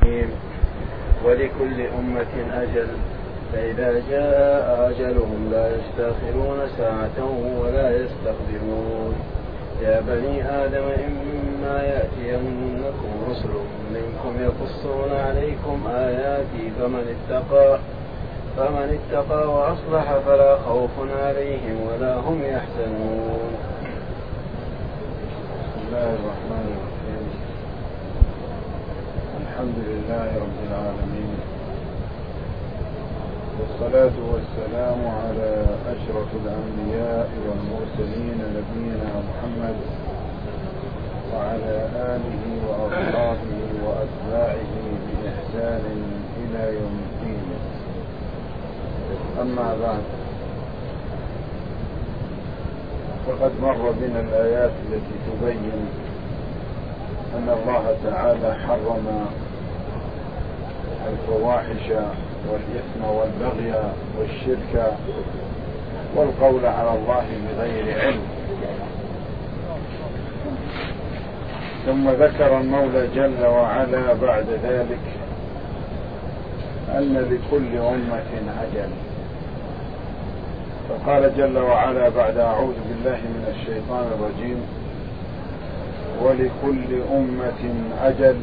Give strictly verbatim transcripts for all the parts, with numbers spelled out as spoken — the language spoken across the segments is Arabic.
ولكل أمة أجل فإذا جاء أجلهم لا يستأخرون ساعة ولا يستقدمون. يا بني آدم إما يأتينكم رسل منكم يقصون عليكم آياتي فمن اتقى فمن اتقى وأصلح فلا خوف عليهم ولا هم يحزنون. بسم الله الرحمن الرحيم. الحمد لله رب العالمين، والصلاة والسلام على أشرف الأنبياء والمرسلين نبينا محمد وعلى آله وأصحابه وأتباعه بإحسان إلى يوم الدين. أما بعد، فقد مر بنا الآيات التي تبين أن الله تعالى حرم الفواحش والإثم والبغي والشرك والقول على الله بغير علم. ثم ذكر المولى جل وعلا بعد ذلك أن لكل أمة أجل، فقال جل وعلا بعد أعوذ بالله من الشيطان الرجيم: ولكل أمة أجل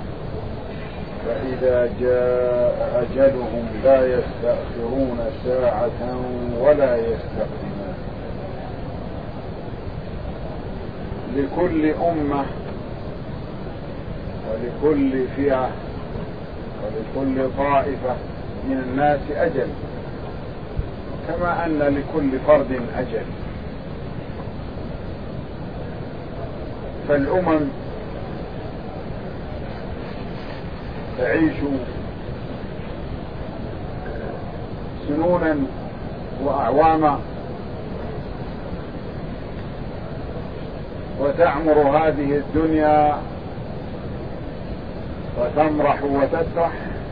فإذا جاء أجلهم لا يستأخرون ساعة ولا يستقدمون. لكل أمة ولكل فئة ولكل طائفة من الناس أجل، كما أن لكل فرد أجل. فالأمم تعيش سنونا وأعواما وتعمر هذه الدنيا وتمرح وتسرح،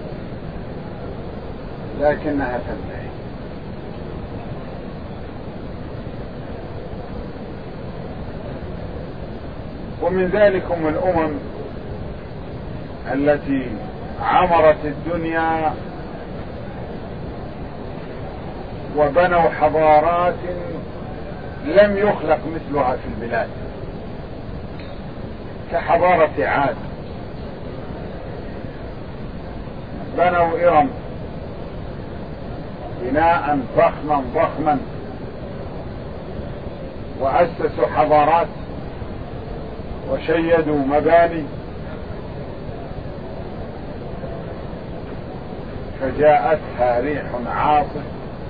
لكنها تنتهي. ومن ذلكم الأمم التي عمرت الدنيا وبنوا حضارات لم يخلق مثلها في البلاد، كحضارة عاد. بنوا إرم بناء ضخما ضخما وأسسوا حضارات وشيدوا مباني، فجاءتها ريح عاصف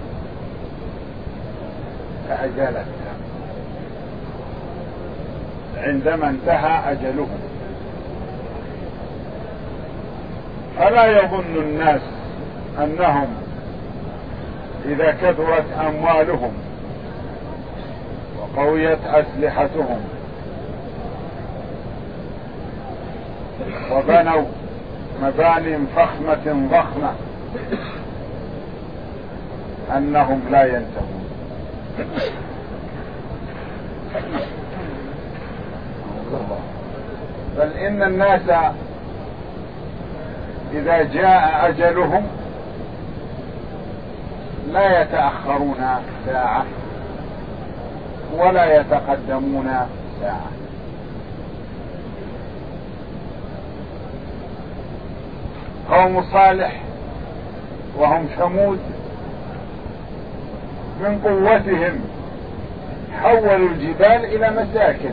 فأزالتها عندما انتهى أجلهم. فلا يظن الناس أنهم إذا كثرت أموالهم وقويت أسلحتهم وبنوا مبانٍ فخمة ضخمة أنهم لا ينتهون. بل إن الناس إذا جاء أجلهم لا يتأخرون ساعة ولا يتقدمون ساعة. قوم صالح وهم ثمود من قوتهم حولوا الجبال إلى مساكن،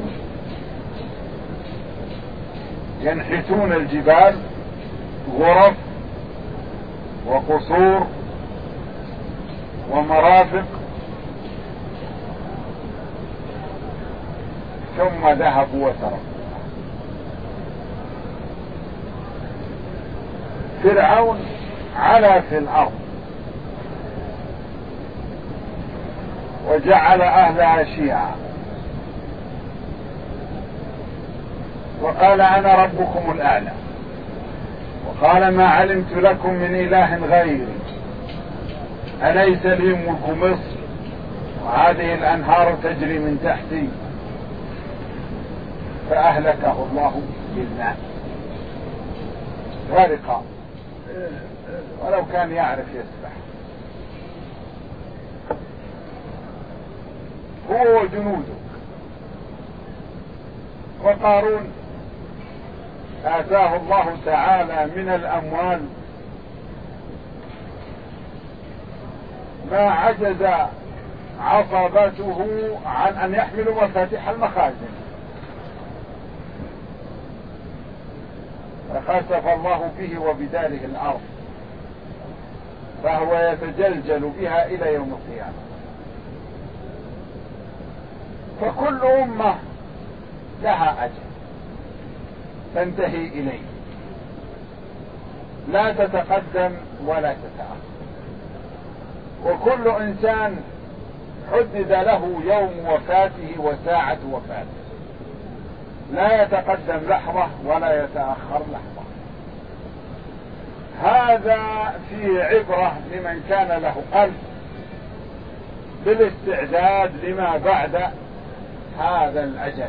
ينحتون الجبال غرف وقصور ومرافق، ثم ذهبوا وتركوا. فرعون علا في الأرض وجعل أهلها شيعا وقال: أنا ربكم الأعلى، وقال: ما علمت لكم من إله غيري، أليس لي ملك مصر وهذه الأنهار تجري من تحتي. فأهلكه الله بالماء. غرق ولو كان يعرف يسبح، هو وجنوده. وقارون آتاه الله تعالى من الأموال ما عجز عصبته عن أن يحملوا مفاتيح المخازن، فخسف الله به وبداره الأرض، فهو يتجلجل بها إلى يوم القيامة. فكل أمة لها أجل تنتهي إليه، لا تتقدم ولا تتأخر، وكل إنسان حدد له يوم وفاته وساعة وفاته، لا يتقدم لحظة ولا يتأخر لحظة. هذا في عبرة لمن كان له قلب بالاستعداد لما بعد هذا الأجل.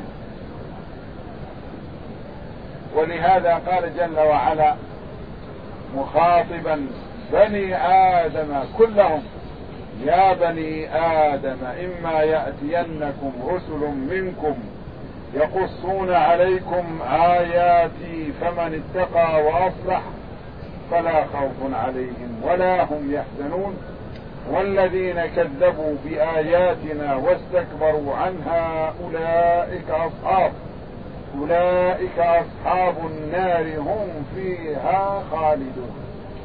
ولهذا قال جل وعلا مخاطبا بني آدم كلهم: يا بني آدم إما يأتينكم رسل منكم يقصون عليكم آياتي فمن اتقى وأصلح فلا خوف عليهم ولا هم يحزنون والذين كذبوا بآياتنا واستكبروا عنها أولئك أصحاب أولئك أصحاب النار هم فيها خالدون.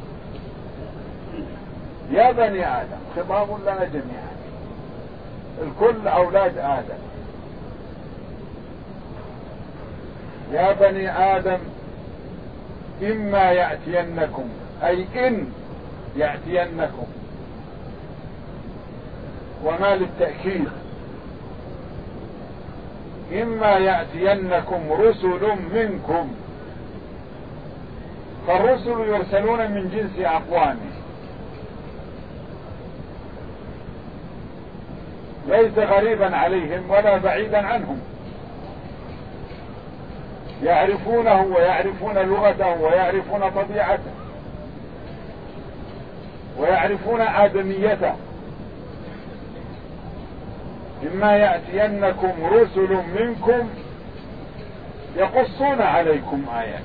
يا بني آدم، خطاب لنا جميعا، الكل أولاد آدم. يا بني آدم إما يأتينكم، أي إن يأتينكم، وما للتأكيد، إما يأتينكم رسل منكم، فالرسل يرسلون من جنس أقوامه، ليس غريبا عليهم ولا بعيدا عنهم، يعرفونه ويعرفون لغته ويعرفون طبيعته ويعرفون آدميته. إما يأتينكم رسل منكم يقصون عليكم آيات،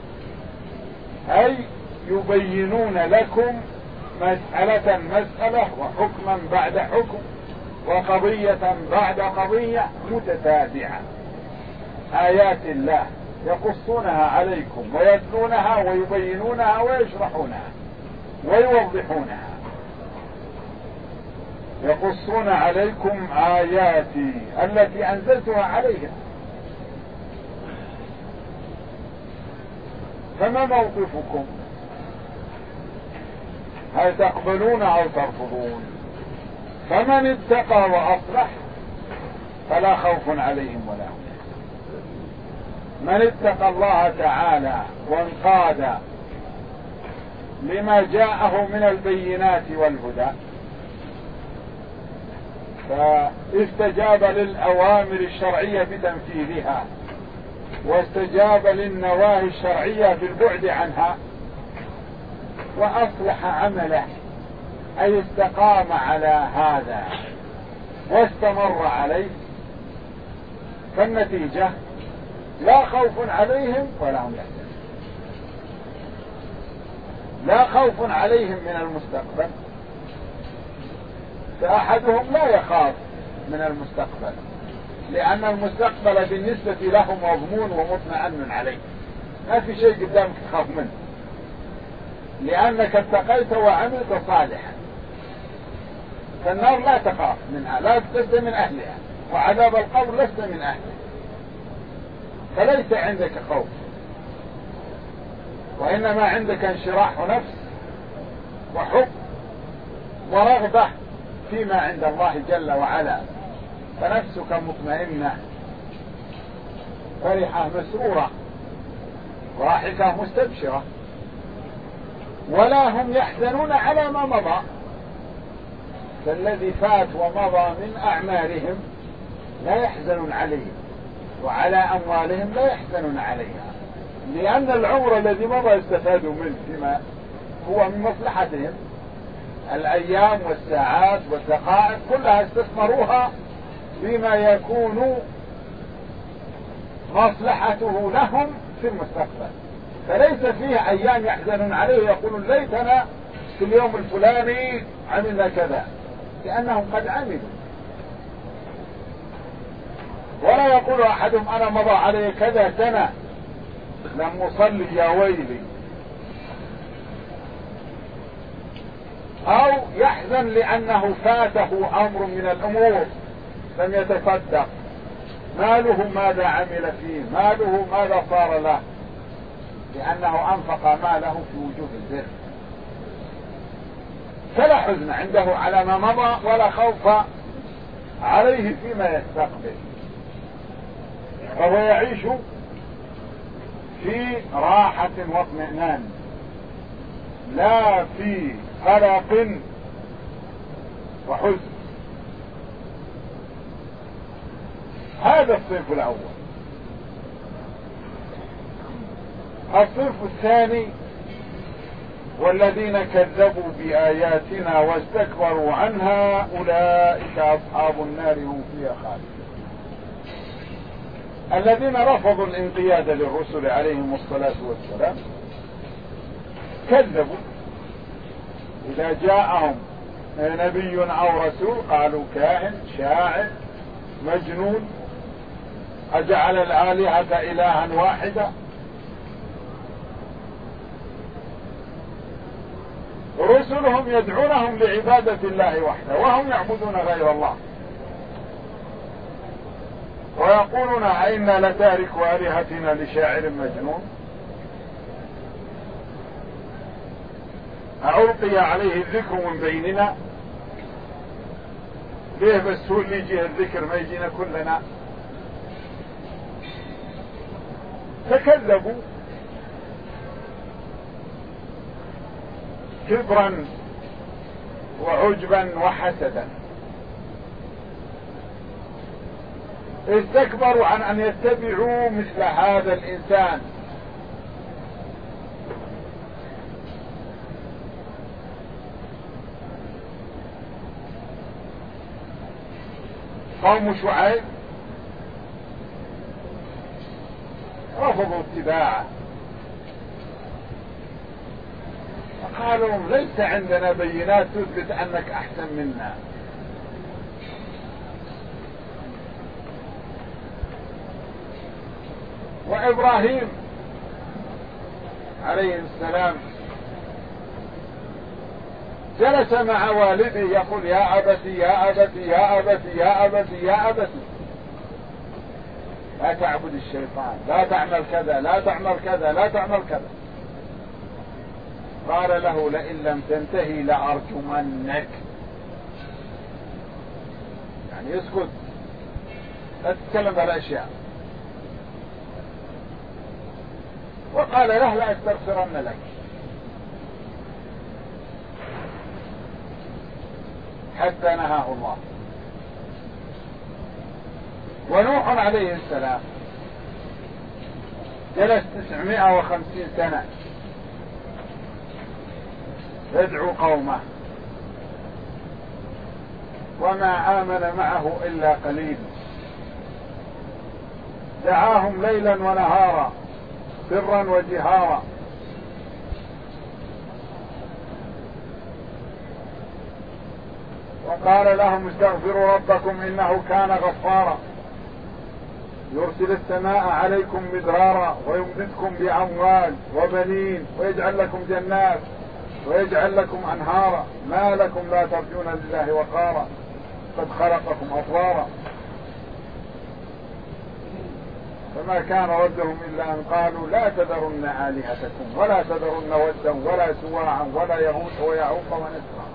أي يبينون لكم مسألة مسألة وحكما بعد حكم وقضية بعد قضية متتابعة، آيات الله يقصونها عليكم ويتلونها ويبينونها ويشرحونها ويوضحونها. يقصون عليكم آياتي التي أنزلتها عليهم، فما موقفكم؟ هل تقبلون أو ترفضون؟ فمن اتقى وأصلح فلا خوف عليهم ولا هم يحزنون. من اتقى الله تعالى وانقاد لما جاءه من البينات والهدى فاستجاب للأوامر الشرعية بتنفيذها واستجاب للنواهي الشرعية بالبعد عنها وأصلح عمله، أي استقام على هذا واستمر عليه، فالنتيجة لا خوف عليهم ولا هم يحزنون. لا خوف عليهم من المستقبل، فأحدهم لا يخاف من المستقبل لأن المستقبل بالنسبة له مضمون ومطمئن عليه، ما في شيء قدامك تخاف منه لأنك اتقيت وعملت صالحا. فالنار لا تخاف منها، لا لست من أهلها، وعذاب القبر لست من أهله، فليس عندك خوف، وإنما عندك انشراح نفس وحب ورغبة فيما عند الله جل وعلا، فنفسك مطمئنة فرحة مسرورة ضاحكة مستبشرة، ولا هم يحزنون على ما مضى، فالذي فات ومضى من أعمالهم لا يحزنون عليه، وعلى أموالهم لا يحزنون عليها، لأن العمر الذي مضى يستفادوا منه فيما هو من مصلحتهم، الأيام والساعات والدقائق كلها استثمروها فيما يكون مصلحته لهم في المستقبل، فليس فيه أيام يحزنون عليه يقولون ليتنا في اليوم الفلاني عملنا كذا، لأنهم قد عملوا. ولا يقول أحدهم أنا مضى علي كذا سنة لم أصلي يا ويلي، أو يحزن لأنه فاته أمر من الأمور لم يتصدق، ماله ماذا عمل فيه، ماله ماذا صار له، لأنه أنفق ماله في وجوه البر، فلا حزن عنده على ما مضى ولا خوف عليه فيما يستقبل، فهو يعيش في راحة واطمئنان لا في قلق وحزن. هذا الصنف الأول. الصنف الثاني والذين كذبوا بآياتنا واستكبروا عنها أولئك أصحاب النار هم فيها خالدون. الذين رفضوا الانقياد للرسل عليهم الصلاة والسلام كذبوا، إذا جاءهم نبي أو رسول قالوا كاهن شاعر مجنون، أجعل الآلهة إلها واحدا. رسلهم يدعونهم لعبادة الله وحده وهم يعبدون غير الله، ويقولون أئنا لتارك آلهتنا لشاعر مجنون، ألقي عليه الذكر من بيننا، ليه بس هو اللي يجيه الذكر ما يجينا كلنا؟ فكذبوا كبرا وعجبا وحسدا، استكبروا عن أن يتبعوا مثل هذا الإنسان. قوم شعيب رفضوا اتباعه، فقالوا ليس عندنا بينات تثبت أنك أحسن منا. وإبراهيم عليه السلام جلس مع والده يقول يا أبتي يا أبتي يا أبتي يا أبتي يا أبتي لا تعبد الشيطان، لا تعمل كذا لا تعمل كذا لا تعمل كذا. قال له لئن لم تنتهي لأرجمنك، يعني يسكت لا تتكلم بالأشياء. وقال له لا استغفرن لك، حتى نهاه الله. ونوح عليه السلام جلس تسعمائة وخمسين سنة يدعو قومه وما آمن معه إلا قليل، دعاهم ليلا ونهارا سرا وجهارا، وقال لهم استغفروا ربكم إنه كان غفارا يرسل السماء عليكم مدرارا ويمددكم بأموال وبنين ويجعل لكم جنات ويجعل لكم أنهارا ما لكم لا ترجون لله وقارا قد خلقكم أطوارا. فما كان ردهم إلا أن قالوا لا تذرن آلهتكم ولا تذرن ودا ولا سواعا ولا يغوث ويعوق ونسرا.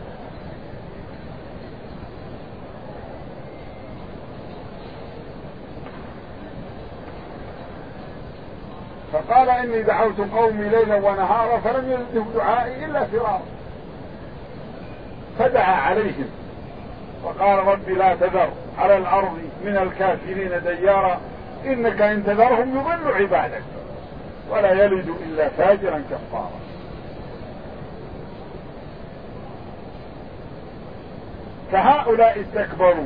فقال إني دعوت قومي ليلا ونهارا فلم يزدهم دعائي إلا فرارا، فدعا عليهم وقال رب لا تذر على الأرض من الكافرين ديارا إنك إن تذرهم يضل عبادك ولا يلد إلا فاجرا كفارا. فهؤلاء استكبروا،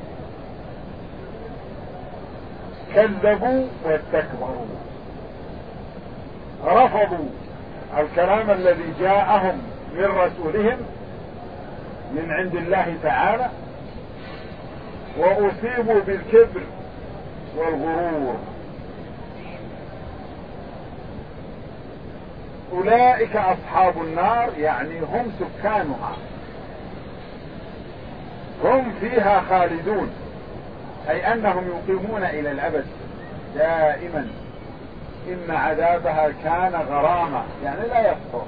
كذبوا واستكبروا، رفضوا الكلام الذي جاءهم من رسولهم من عند الله تعالى، وأصيبوا بالكبر والغرور. أولئك أصحاب النار، يعني هم سكانها، هم فيها خالدون، أي أنهم يقيمون إلى الأبد دائما. إن عذابها كان غراما، يعني لا يفتر.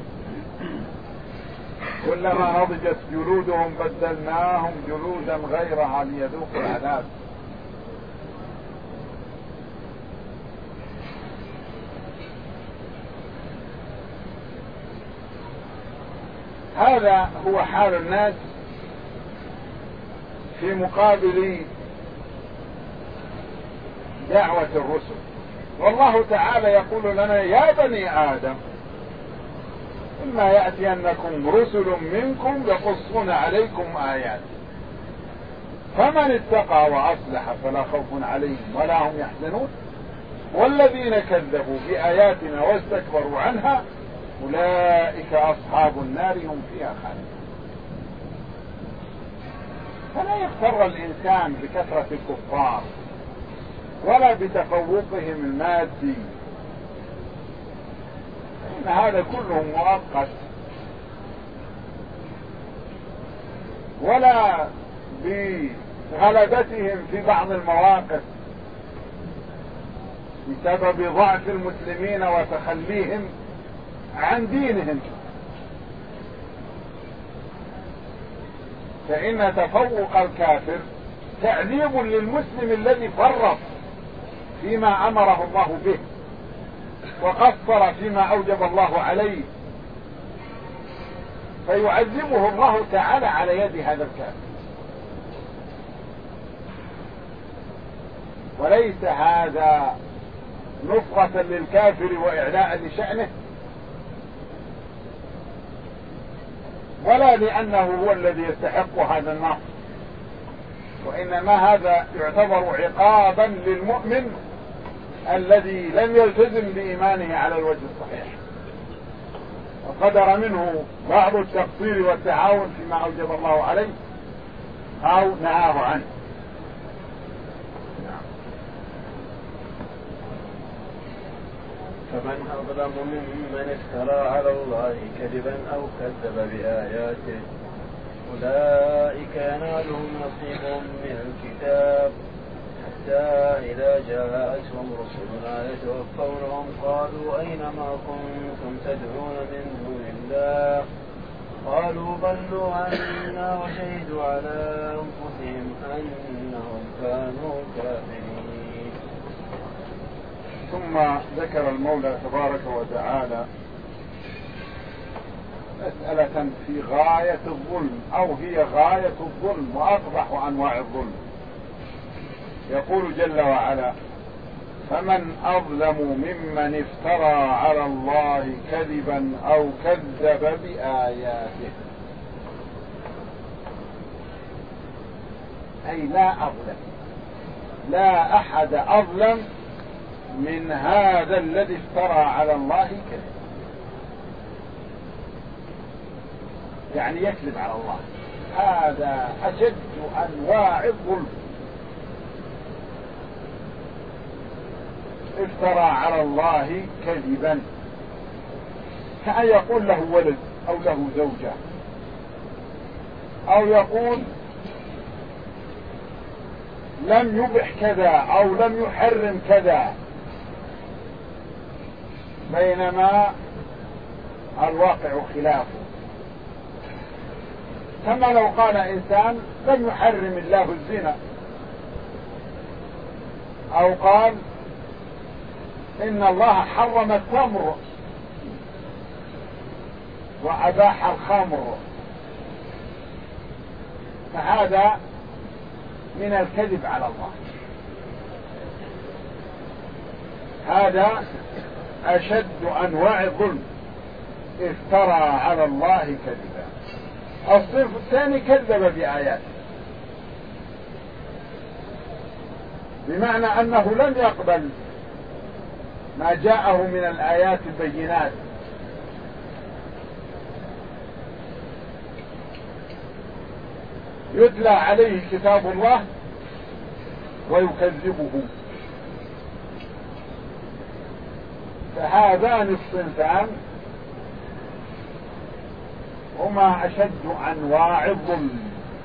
كلما نضجت جلودهم بدلناهم جلودا غيرها ليذوقوا العذاب. هذا هو حال الناس في مقابل دعوة الرسل. والله تعالى يقول لنا: يا بني آدم إما يأتينكم رسل منكم يقصون عليكم آيات فمن اتقى وأصلح فلا خوف عليهم ولا هم يحزنون، والذين كذبوا بآياتنا واستكبروا عنها أولئك أصحاب النار هم فيها خالدون. فلا يغتر الإنسان بكثرة الكفار ولا بتفوقهم المادي، إن هذا كله مؤقت، ولا بغلبتهم في بعض المواقف بسبب ضعف المسلمين وتخليهم عن دينهم، فإن تفوق الكافر تعذيب للمسلم الذي فرط فيما أمره الله به وقصر فيما أوجب الله عليه، فيعذبه الله تعالى على يد هذا الكافر. وليس هذا نصرة للكافر وإعلاء لشأنه، ولا لأنه هو الذي يستحق هذا النصر، وإنما هذا يعتبر عقابا للمؤمن الذي لم يلتزم بإيمانه على الوجه الصحيح، وقدر منه بعض التقصير والتعاون فيما أوجب الله عليه أو نهاه عنه. فمن أظلم ممن افترى على الله كذبا أو كذب بآياته أولئك ينالهم نصيبهم من الكتاب حتى إذا جاءتهم رسلنا يتوفونهم قالوا أين ما كنتم تدعون من دون الله قالوا ضلوا عنا وشهدوا على أنفسهم أنهم كانوا كافرين. ثم ذكر المولى تبارك وتعالى مسألة في غاية الظلم، أو هي غاية الظلم وأقبح أنواع الظلم. يقول جل وعلا: فمن أظلم ممن افترى على الله كذبا أو كذب بآياته. أي لا أظلم، لا أحد أظلم من هذا الذي افترى على الله كذب، يعني يكذب على الله. هذا أشد أنواع الظلم. افترى على الله كذبا، كأن يقول له ولد أو له زوجة، أو يقول لم يبح كذا أو لم يحرم كذا، بينما الواقع خلافه. كما لو قال إنسان لم يحرم الله الزنا، أو قال إن الله حرم التمر وأباح الخمر، فهذا من الكذب على الله. هذا أشد أنواع الظلم، افترى على الله كذبا. الصنف الثاني كذب بآياته، بمعنى أنه لم يقبل ما جاءه من الآيات البينات، يتلى عليه كتاب الله ويكذبه. فهذان الصنفان هما أشد أنواع الظلم.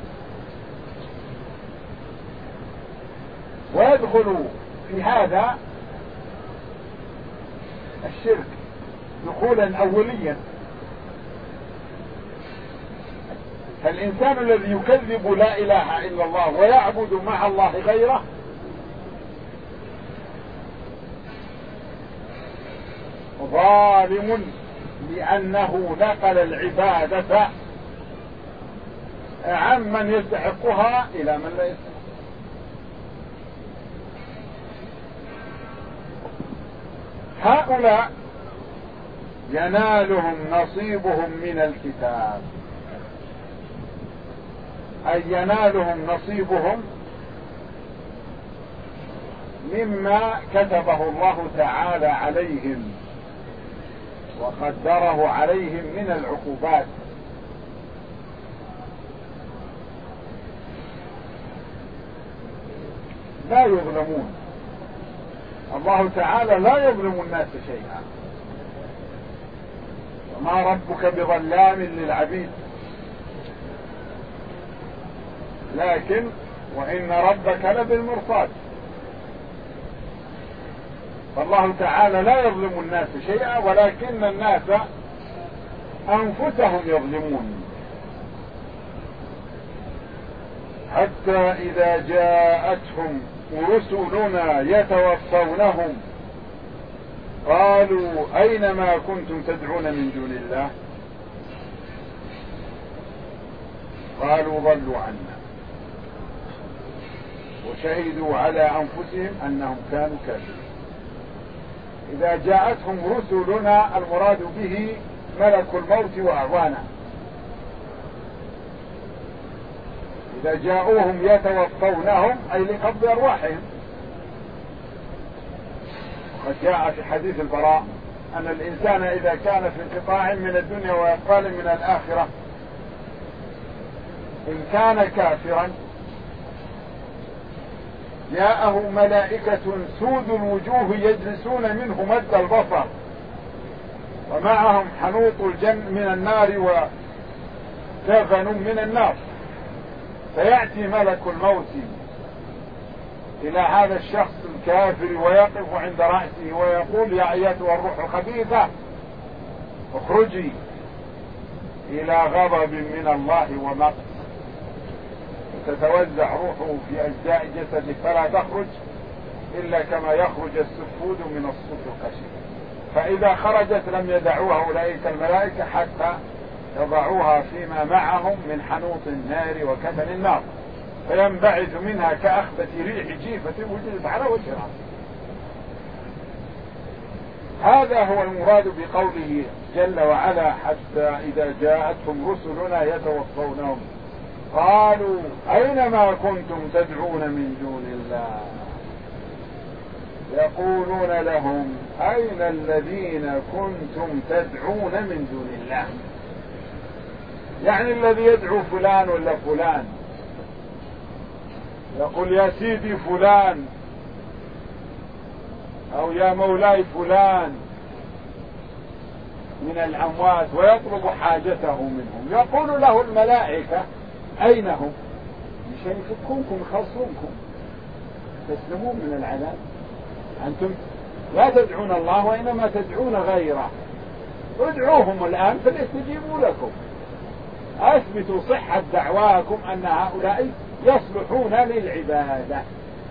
ويدخل في هذا الشرك دخولا أوليا، فالإنسان الذي يكذب لا إله إلا الله ويعبد مع الله غيره ظالم، لأنه نقل العبادة عمن يستحقها إلى من لا يستحق. هؤلاء ينالهم نصيبهم من الكتاب، أي ينالهم نصيبهم مما كتبه الله تعالى عليهم وقدره عليهم من العقوبات. لا يظلمون، الله تعالى لا يظلم الناس شيئا، وما ربك بظلام للعبيد، لكن وإن ربك لبالمرصاد. فالله تعالى لا يظلم الناس شيئا، ولكن الناس أنفسهم يظلمون. حتى إذا جاءتهم رسلنا يتوفونهم قالوا أين ما كنتم تدعون من دون الله قالوا ضلوا عنا وشهدوا على أنفسهم أنهم كانوا كافرين. إذا جاءتهم رسلنا المراد به ملك الموت وأعوانه، إذا جاءوهم يتوفونهم أي لقبض أرواحهم. وقد جاء في حديث البراء أن الإنسان إذا كان في انقطاع من الدنيا وإقبال من الآخرة إن كان كافرا جاءه ملائكة سود الوجوه يجلسون منه مد البصر، ومعهم حنوط الجن من النار وكفن من النار، فيأتي ملك الموت إلى هذا الشخص الكافر ويقف عند رأسه ويقول يا أيتها الروح الخبيثة اخرجي إلى غضب من الله ومقت، تتوزع روحه في أجزاء جسده فلا تخرج إلا كما يخرج السفود من الصوت القشيم. فإذا خرجت لم يدعوها أولئك الملائكة حتى يضعوها فيما معهم من حنوط النار وكفن النار، فينبعث منها كأخبة ريح جيفة وجدت على وجهها. هذا هو المراد بقوله جل وعلا حتى إذا جاءتهم رسلنا يتوفونهم قالوا أين ما كنتم تدعون من دون الله يقولون لهم أين الذين كنتم تدعون من دون الله، يعني الذي يدعو فلان ولا فلان يقول يا سيدي فلان أو يا مولاي فلان من الأموات ويطلب حاجته منهم، يقول له الملائكة أين هم؟ مشان يفكونكم يخلصونكم تسلمون من العذاب. أنتم لا تدعون الله وإنما تدعون غيره، ادعوهم الآن فليستجيبوا لكم، أثبتوا صحة دعواكم أن هؤلاء يصلحون للعبادة.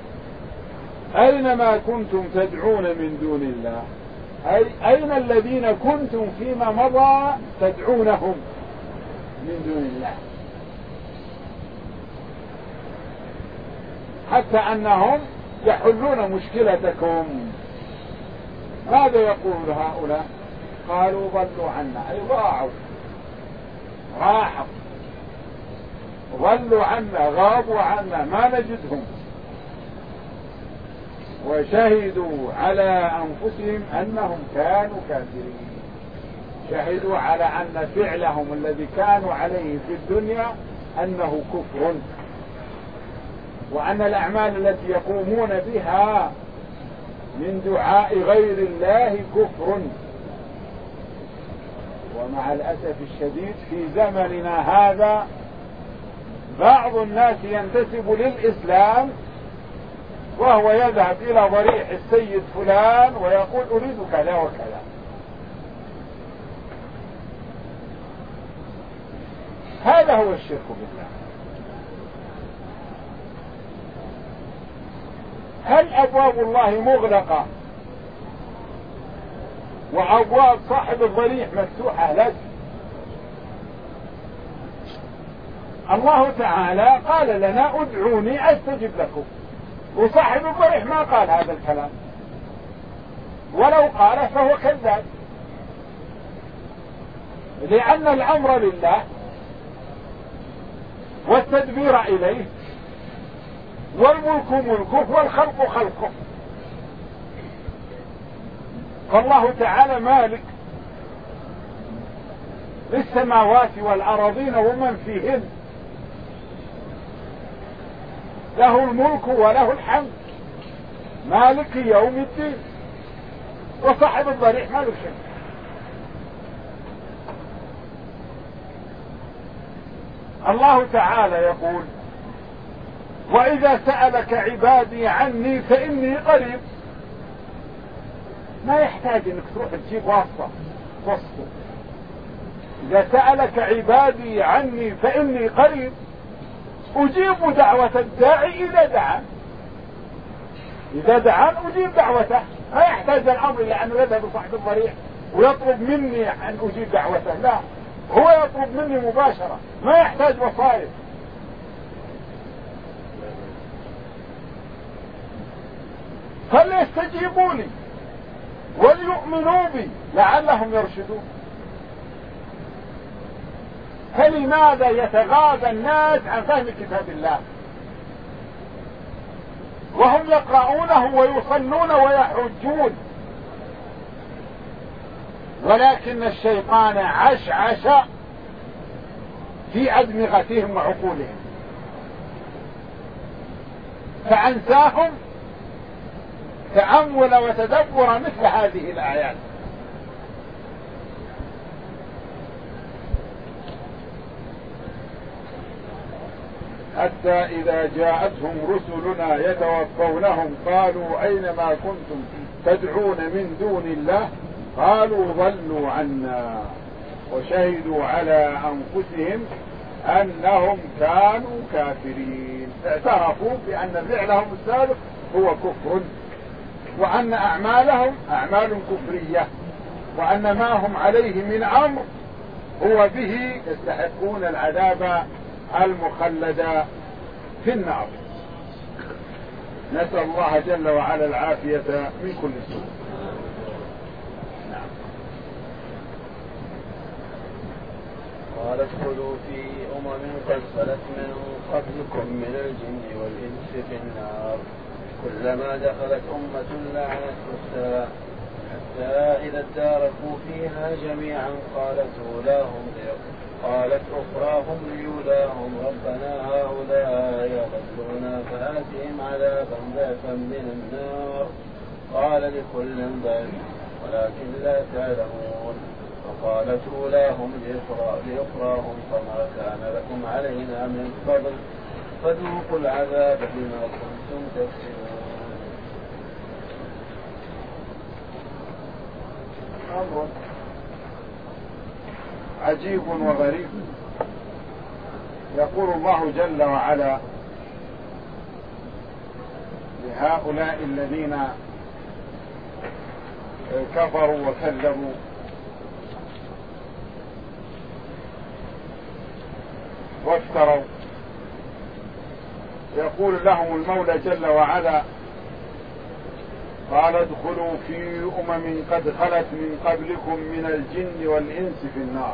أينما كنتم تدعون من دون الله أي أين الذين كنتم فيما مضى تدعونهم من دون الله، حتى أنهم يحلون مشكلتكم ماذا يقول هؤلاء؟ قالوا ضلوا عنا، أي ضاعوا، راحوا، ضلوا عنا، غابوا عنا، ما نجدهم. وشهدوا على أنفسهم أنهم كانوا كافرين، شهدوا على أن فعلهم الذي كانوا عليه في الدنيا أنه كفر، وأن الأعمال التي يقومون بها من دعاء غير الله كفر. ومع الأسف الشديد في زمننا هذا بعض الناس ينتسب للإسلام وهو يذهب إلى ضريح السيد فلان ويقول أريد كذا وكذا. هذا هو الشرك بالله. هل أبواب الله مغلقة وأبواب صاحب الضريح مفتوحة لك؟ الله تعالى قال لنا ادعوني أستجب لكم، وصاحب الضريح ما قال هذا الكلام، ولو قال فهو كذاب، لأن الأمر لله والتدبير إليه والملك ملكه والخلق خلقه. فالله تعالى مالك للسماوات والأراضين ومن فيهن، له الملك وله الحمد، مالك يوم الدين. وصاحب الضريح مالك شيء. الله تعالى يقول وإذا سألك عبادي عني فإني قريب. ما يحتاج انك تروح تجيب واسطة واسطة. إذا سألك عبادي عني فإني قريب أجيب دعوة الداعي إذا دعان. إذا دعان أجيب دعوته، ما يحتاج الأمر إلى أن يذهب صاحب الضريح ويطلب مني أن أجيب دعوته، لا، هو يطلب مني مباشرة، ما يحتاج وصايا. فليستجيبوا لي وليؤمنوا بي لعلهم يرشدون. فلماذا يتغاضى الناس عن فهم كتاب الله وهم يقرؤونه ويصلون ويحجون، ولكن الشيطان عشعش في أدمغتهم وعقولهم فأنساهم تأمل وتدبر مثل هذه الآيات. حتى إذا جاءتهم رسلنا يتوفونهم قالوا أين ما كنتم تدعون من دون الله قالوا ضلوا عنا وشهدوا على أنفسهم أنهم كانوا كافرين. اعترفوا بأن فعلهم السابق هو كفر، وأن أعمالهم أعمال كفرية، وأن ما هم عليه من أمر هو به يستحقون العذاب المخلد في النار. نسأل الله جل وعلا العافية من كل سوء. نعم. قال ادخلوا في أمم قد خلت من قبلكم من الجن والإنس في النار كلما دخلت أمة لعنت أختها حتى إذا اداركوا فيها جميعا قالت أولاهم قالت أخراهم لأولاهم ربنا هؤلاء يضلونا فآتهم عذابا ضعفا من النار قال لكل ضعف ولكن لا تعلمون وقالت أولاهم لأخراهم فما كان لكم علينا من فضل فذوقوا العذاب بما كنتم تكسبون. أمر عجيب وغريب. يقول الله جل وعلا لهؤلاء الذين كفروا وكذبوا وافتروا، يقول لهم المولى جل وعلا قال ادخلوا في أمم قد خلت من قبلكم من الجن والإنس في النار.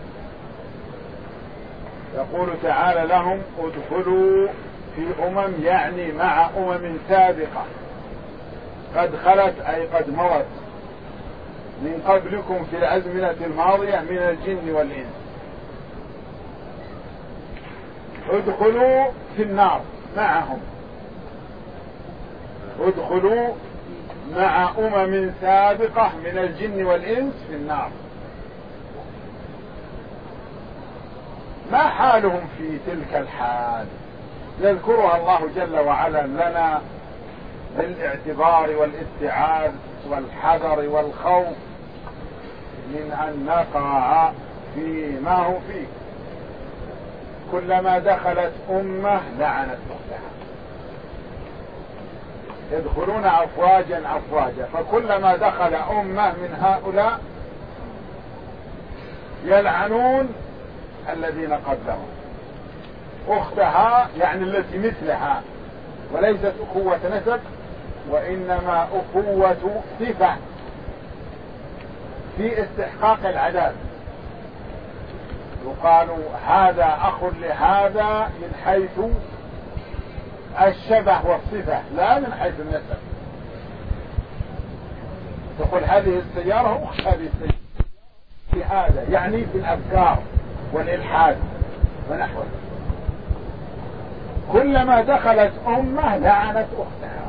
يقول تعالى لهم ادخلوا في أمم، يعني مع أمم سابقة قد خلت أي قد مضت من قبلكم في الأزمنة الماضية من الجن والإنس. ادخلوا في النار معهم، ادخلوا مع أمم سابقة من الجن والإنس في النار. ما حالهم في تلك الحال؟ يذكرها الله جل وعلا لنا بالاعتبار والاستعاذ والحذر والخوف من أن نقع فيما هو فيه. كلما دخلت أمة لعنت أختها، يدخلون أفواجا أفواجا، فكلما دخل أمة من هؤلاء يلعنون الذين قبلهم. أختها يعني التي مثلها، وليست أخوة نسب وإنما أخوة صفة في استحقاق العذاب. يقال هذا أخ لهذا من حيث الشبه والصفة لا من حيث النسب. تقول هذه السيارة أخت هذه السيارة في هذا، يعني في الأفكار والإلحاد ونحوه. كلما دخلت أمة لعنت أختها،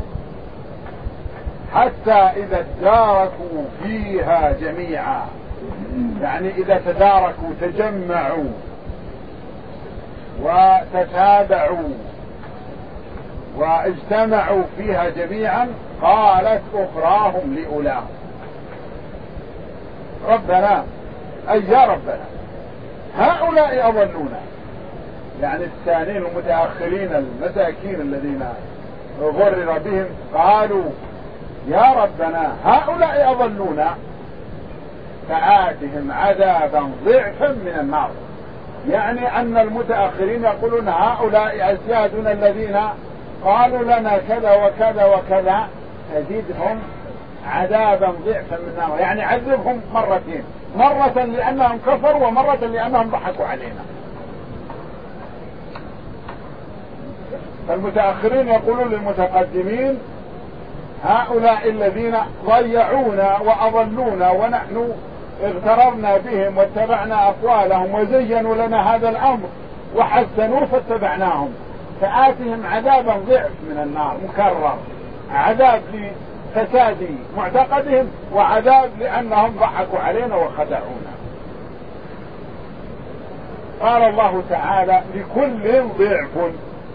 حتى إذا تداركوا فيها جميعا، يعني إذا تداركوا تجمعوا وتتابعوا واجتمعوا فيها جميعا، قالت أخراهم لأولاهم ربنا أي يا ربنا هؤلاء أضلونا. يعني الثانين المتأخرين المساكين الذين غرر بهم قالوا يا ربنا هؤلاء أضلونا فآتهم عذابا ضعفا من النار. يعني أن المتأخرين يقولون هؤلاء أجدادنا الذين قالوا لنا كذا وكذا وكذا، تزيدهم عذابا ضعفا من النار، يعني عذبهم مرتين، مرة لأنهم كفروا ومرة لأنهم ضحكوا علينا. فالمتأخرين يقولون للمتقدمين هؤلاء الذين ضيعونا وأضلونا ونحن اغتررنا بهم واتبعنا أقوالهم وزينوا لنا هذا الأمر وحسنوا فاتبعناهم، فآتهم عذابا ضعف من النار مكرر، عذاب لفساد معتقدهم وعذاب لأنهم ضحكوا علينا وخدعونا. قال الله تعالى لكل ضعف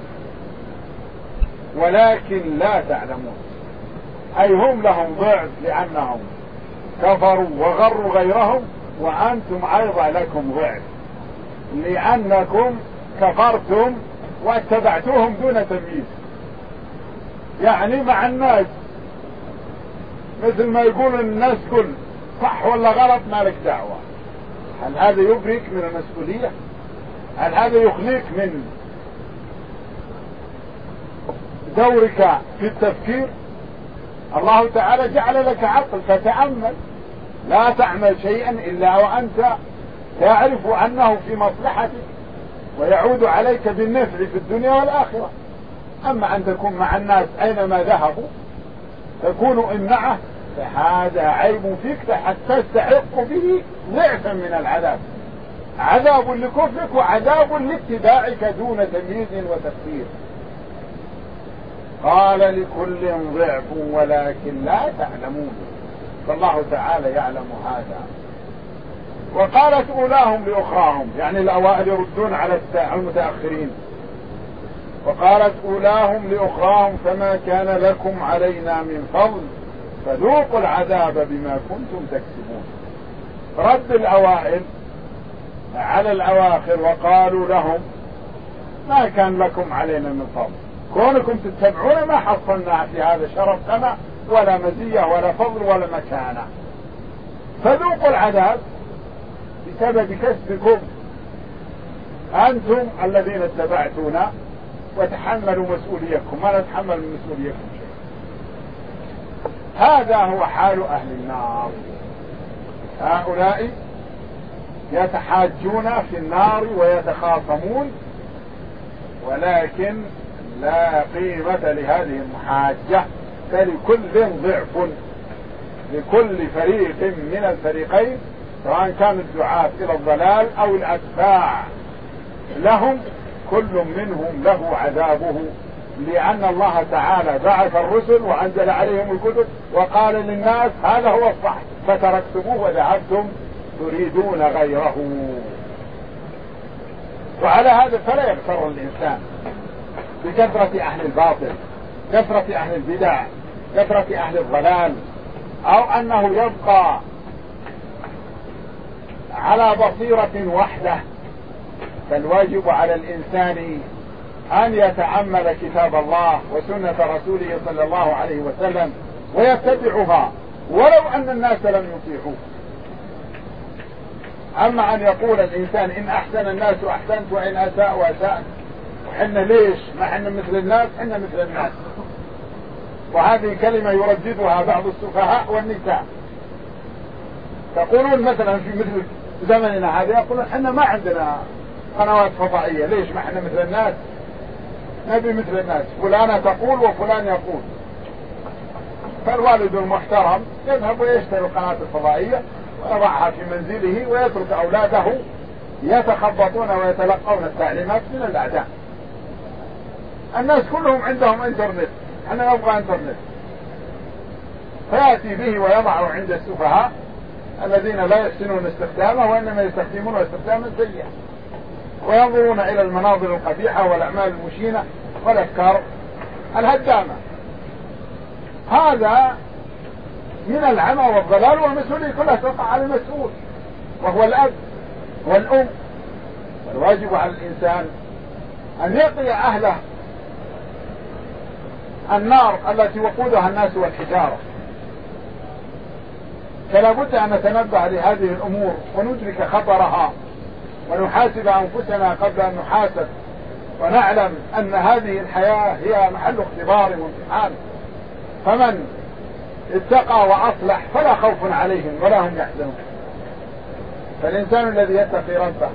ولكن لا تعلمون، أي هم لهم ضعف لأنهم كفروا وغروا غيرهم، وأنتم أيضا لكم ضعف لأنكم كفرتم واتبعتوهم دون تمييز. يعني مع الناس مثل ما يقول الناس كل صح ولا غلط مالك دعوة. هل هذا يبرك من المسؤولية؟ هل هذا يخليك من دورك في التفكير؟ الله تعالى جعل لك عقل فتأمل، لا تعمل شيئا إلا وأنت تعرف أنه في مصلحتك ويعود عليك بالنفع في الدنيا والآخرة. أما أن تكون مع الناس أينما ذهبوا تكون إمعة، فهذا عيب فيك حتى تستحق به ضعفا من العذاب، عذاب لكفرك وعذاب لاتباعك دون تمييز وتفكير. قال لكل ضعف ولكن لا تعلمون، فالله تعالى يعلم هذا. وقالت أولاهم لأخراهم، يعني الأوائل يردون على المتأخرين. وقالت أولاهم لأخراهم فما كان لكم علينا من فضل فذوقوا العذاب بما كنتم تكسبون. رد الأوائل على الأواخر وقالوا لهم ما كان لكم علينا من فضل، كونكم تتبعون ما حصلنا في هذا شرف لنا ولا مزية ولا فضل ولا مكانة، فذوقوا العذاب بسبب كسبكم أنتم الذين اتبعتونا وتحملوا مسؤوليتكم، ما نتحمل من مسؤوليتكم شيء. هذا هو حال أهل النار. هؤلاء يتحاجون في النار ويتخاصمون، ولكن لا قيمة لهذه المحاجة، فلكل ضعف، لكل فريق من الفريقين سواء كان الدعاة إلى الضلال أو الأتباع لهم كل منهم له عذابه، لأن الله تعالى بعث الرسل وأنزل عليهم الكتب وقال للناس هذا هو الصح فتركتموه وذهبتم تريدون غيره. وعلى هذا فلا يغتر الإنسان بكثرة أهل الباطل، كثرة أهل البدع، كثرة أهل الضلال، أو أنه يبقى على بصيرة وحده. فالواجب على الإنسان أن يتأمل كتاب الله وسنة رسوله صلى الله عليه وسلم ويتبعها ولو أن الناس لم يطيعوه. أما أن يقول الإنسان إن أحسن الناس أحسنت وإن أساءوا أسأت، وحنا ليش ما حنا مثل الناس؟ حنا مثل الناس. وهذه كلمة يرددها بعض السفهاء والنساء، يقولون مثلا في مثل زمننا هذا يقولون حنا ما عندنا قنوات فضائية، ليش ما حنا مثل الناس؟ نبي مثل الناس، فلانة تقول وفلان يقول. فالوالد المحترم يذهب ويشتري القناة الفضائية ويضعها في منزله ويترك أولاده يتخبطون ويتلقون التعليمات من الأعداء. الناس كلهم عندهم انترنت، احنا نبغى انترنت، فيأتي به ويضعه عند السفهاء الذين لا يحسنون استخدامه وإنما يستخدمونه استخداما سيئا، وينظرون إلى المناظر القبيحة والأعمال المشينة والأفكار الهدامة. هذا من العمى والضلال، والمسؤولية كلها تقع على المسؤول وهو الأب والأم. والواجب على الإنسان أن يقي أهله النار التي وقودها الناس والحجارة. فلا بد أن نتنبه لهذه الأمور وندرك خطرها ونحاسب أنفسنا قبل أن نحاسب، ونعلم أن هذه الحياة هي محل اختبار وامتحان. فمن اتقى وأصلح فلا خوف عليهم ولا هم يحزنون. فالإنسان الذي يتقي ربه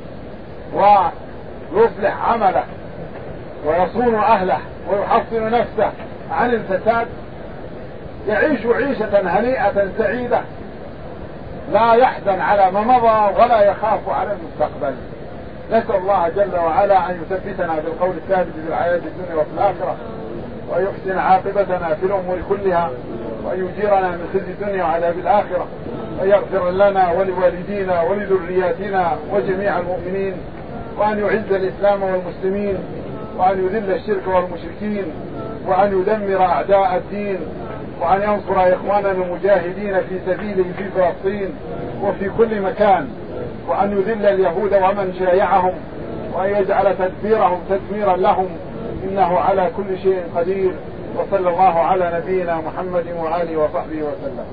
ويصلح عمله ويصون أهله ويحصن نفسه عن الفساد يعيش عيشة هنيئة سعيدة، لا يحزن على ما مضى ولا يخاف على المستقبل. نسأل الله جل وعلا أن يثبتنا بالقول الثابت في الحياة الدنيا وفي الآخرة، ويحسن عاقبتنا في الأمور كلها، وأن يجيرنا من خزي الدنيا وعذاب الآخرة، ويغفر لنا ولوالدينا ولذرياتنا وجميع المؤمنين، وأن يعز الإسلام والمسلمين، وأن يذل الشرك والمشركين، وأن يدمر أعداء الدين، وأن ينصر إخواننا المجاهدين في سبيله في فلسطين وفي كل مكان، وأن يذل اليهود ومن شايعهم، وأن يجعل تدبيرهم تدميرا لهم، إنه على كل شيء قدير. وصلى الله على نبينا محمد وآله وصحبه وسلم.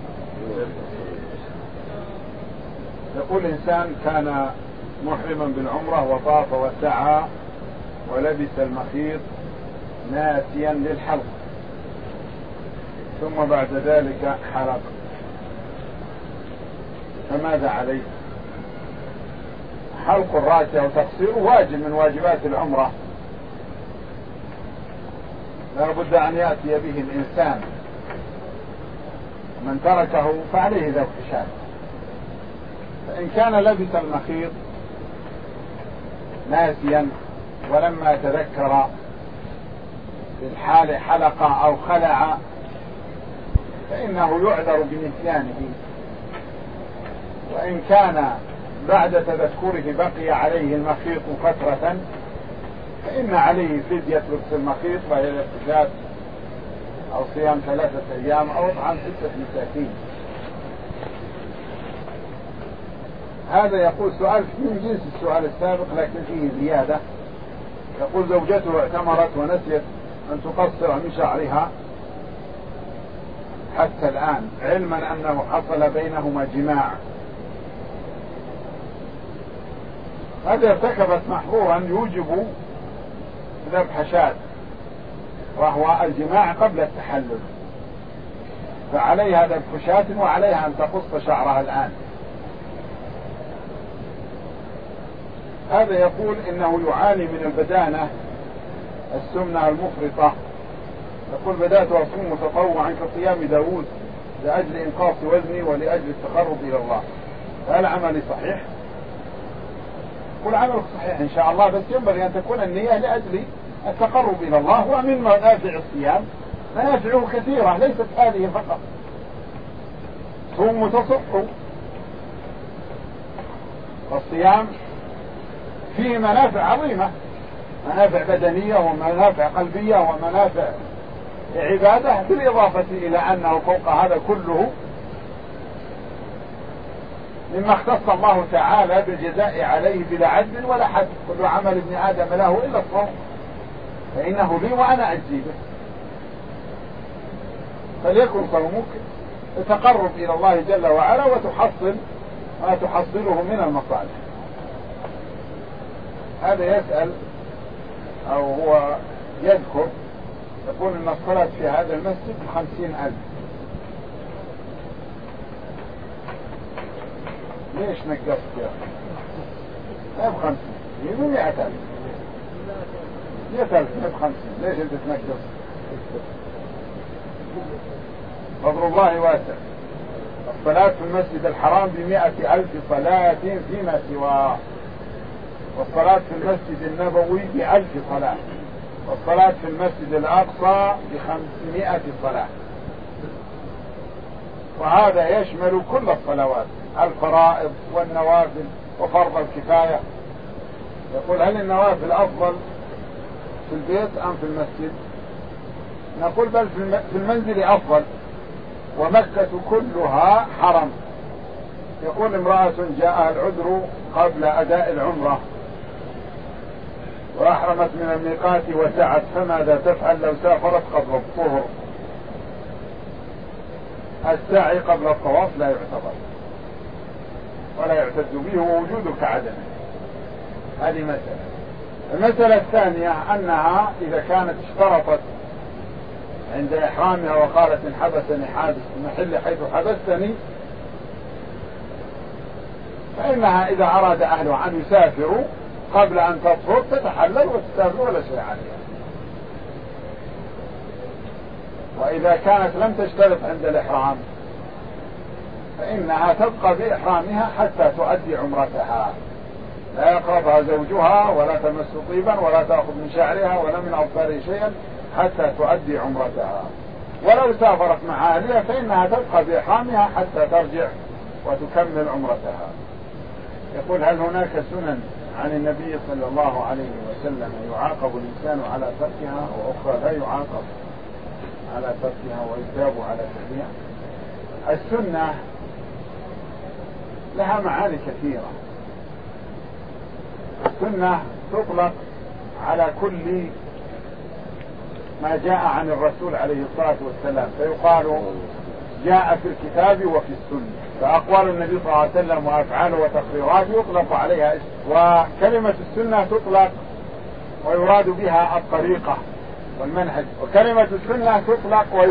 يقول إنسان كان محرما بالعمرة وطاف وسعى ولبس المخيط ناسيا للحلق، ثم بعد ذلك حلق، فماذا عليه؟ حلق الرأس أو تقصيره واجب من واجبات العمرة، لا بد أن يأتي به الإنسان، من تركه فعليه ذو حشاب. فإن كان لبس المخيط ناسيا ولما تذكر في الحال حلق أو خلع فإنه يعذر بنسيانه. وإن كان بعد تذكره بقي عليه المخيط فترة فإن عليه فدية لبس المخيط، وهي الاغتسال أو صيام ثلاثة أيام أو إطعام ستة مساكين. هذا يقول سؤال من جنس السؤال السابق لكن فيه زيادة. يقول زوجته اعتمرت ونسيت أن تقصر من شعرها حتى الآن، علما أنه حصل بينهما جماع. هذا ارتكبت محظورا يوجب ذبح شاة، وهو الجماع قبل التحلل. فعليها ذبح شاة وعليها أن تقص شعرها الآن. هذا يقول إنه يعاني من البدانة السمنة المفرطة. يقول بدأت أصوم متطوعا كصيام داود لأجل إنقاص وزني ولأجل التقرب إلى الله، فهل عملي صحيح؟ كل عملك صحيح إن شاء الله، بس ينبغي أن تكون النية لأجل التقرب إلى الله. ومن منافع الصيام منافعه كثيرة ليست هذه فقط. صوموا تصحوا، والصيام فيه منافع عظيمة، منافع بدنية ومنافع قلبية ومنافع عبادة، بالإضافة إلى أنه فوق هذا كله مما اختص الله تعالى بالجزاء عليه بلا عد ولا حد. كل عمل ابن آدم له إلا الصوم فإنه لي وأنا أجزي به. فليكن صومك تتقرب إلى الله جل وعلا وتحصل ما تحصله من المصالح. هذا يسأل أو هو يذكر يقول إن الصلاة في هذا المسجد بخمسين ألف. ليش نقصت يا أخي؟ لا بخمسين، يقول مئة ألف. مئة ألف لا بخمسين، ليش أنت تنقص؟ فضل الله واسع. الصلاة في المسجد الحرام بمئة ألف صلاة فيما سواه، والصلاة في المسجد النبوي بألف صلاة، والصلاة في المسجد الأقصى بخمسمائة صلاة. وهذا يشمل كل الصلوات، الفرائض والنوافل وفرض الكفاية. يقول هل النوافل أفضل في البيت أم في المسجد؟ نقول بل في المنزل أفضل، ومكة كلها حرم. يقول امرأة جاءها العذر قبل أداء العمرة وأحرمت من الميقات وسعت، فماذا تفعل لو سافرت قبل الطهر؟ السعي قبل الطواف لا يعتبر ولا يعتد به ووجودك عدمه. هذه مسألة. المسألة الثانية أنها إذا كانت اشترطت عند إحرامها وقالت إن حبسني حابس في محل حيث حبستني، فإنها إذا أراد أهلها أن يسافروا قبل أن تطهر تتحلل وتسافر ولا شيء عليها. وإذا كانت لم تشترط عند الإحرام فإنها تبقى بإحرامها حتى تؤدي عمرتها، لا يقربها زوجها ولا تمس طيبا ولا تأخذ من شعرها ولا من أظفاره شيئا حتى تؤدي عمرتها. ولو سافرت مع أهلها فإنها تبقى بإحرامها حتى ترجع وتكمل عمرتها. يقول هل هناك سنن عن النبي صلى الله عليه وسلم يعاقب الإنسان على تركها وأخرى لا يعاقب على تركها ويثاب على تركها؟ السنة لها معاني كثيرة. السنة تطلق على كل ما جاء عن الرسول عليه الصلاة والسلام، فيقال جاء في الكتاب وفي السنة. فأقوال النبي صلى الله عليه وسلم وأفعاله وتقريراته يطلق عليها اسم. وكلمة السنة تطلق ويراد بها الطريقة والمنهج، وكلمة السنة تطلق